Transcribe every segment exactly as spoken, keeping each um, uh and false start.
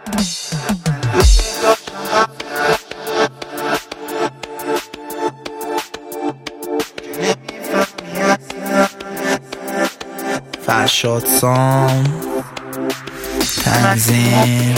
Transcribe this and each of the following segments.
فرشاد سام تنظیم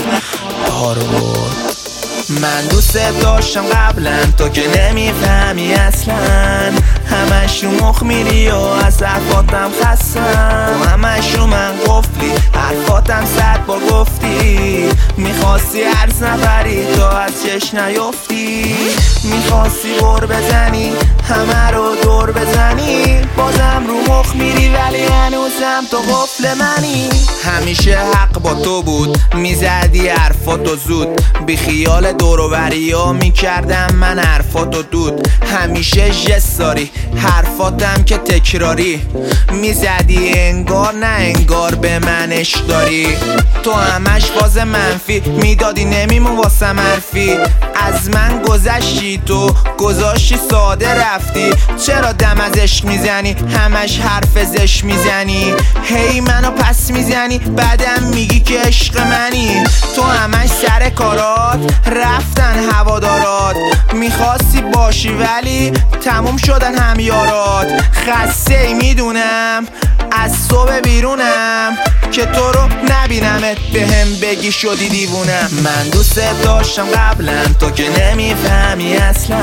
هارورد. من دوست داشتم قبلا تو که نمیفهمی اصلا، همش رو مخ میری و از حرفاتم خستم، همش رو من قفلی حرفاتم صد بار گفتی، میخواستی عرض نبری تا از چش نیفتی، میخواستی بر بزنی همه رو دور بزنی، بازم رو مخ میری ولی هنوزم تو قفل منی. همیشه حق با تو بود، میزدی حرفاتو زود، بی خیال دوروبری ها میکردم من حرفاتو دود، همیشه جست داری حرفاتم که تکراری، میزدی انگار نه انگار به منش داری، تو همش باز منفی میدادی نمیمون واسه مرفی، از من گذشتی تو گذاشتی ساده رفتی، چرا دم از عشق میزنی همش حرف زش میزنی، هی منو پس میزنی بعدم میگی که عشق منی، تو همش سر کارات رفتن هوادارات، میخواستی باشی ولی تموم شدن همیارات، خسته ای میدونم از صبح بیرونم که تو رو نبینمت بهم بگی شدی دیوونم. من دوست داشتم قبلا تو که نمیفهمی اصلا،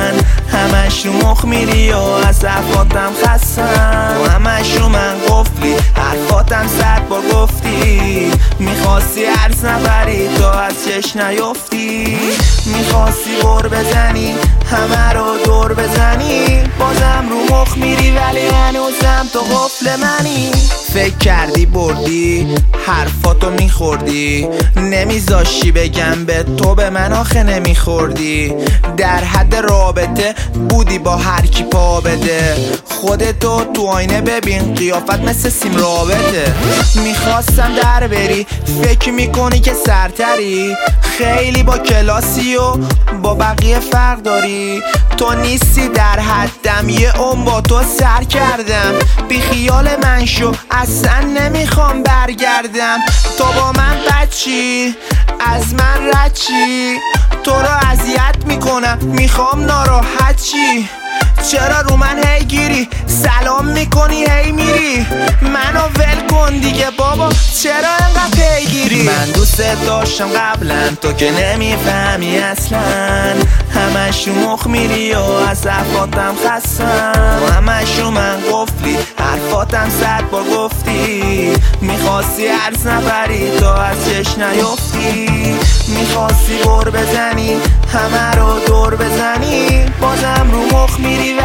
همش رو مخ میری و از حرفاتم خستم، و همش رو من قفلی حرفاتم صد بار گفتی، میخواستی عرض نبری تا از چش نیفتی، میخواستی بر بزنی همه رو دور بزنی، بازم رو مخ میری ولی هنوزم تو قفل منی. فکر کردی بردی حرفاتو میخوردی، نمیذاشی بگم به تو به من آخه نمیخوردی، در حد رابطه بودی با هر کی پا بده، خودتو تو آینه ببین قیافت مثل سیم رابطه، میخواستم در بری فکر میکنی که سرتری، خیلی با کلاسی و با بقیه فرق داری، تو نیستی در حدم یه عمر با تو سر کردم، بی خیال من شو اصلا نمیخوام برگردم، تو با من بچی از من رد چی، تو رو اذیت میکنم میخوام ناراحت چی، چرا رو من هی گیری سلام میکنی هی میری، منو ول کن دیگه بابا چرا انقدر پیگیری. من دوست داشتم قبلا تو که نمیفهمی اصلا، همش رو مخ میری و از حرفاتم خستم، و همش رو من قفلی حرفاتم صد بار گفتی، میخواستی عرض نبری تا از چش نیفتی، میخواستی بر بزنی همه رو دور بزنی، بازم رو مخ میری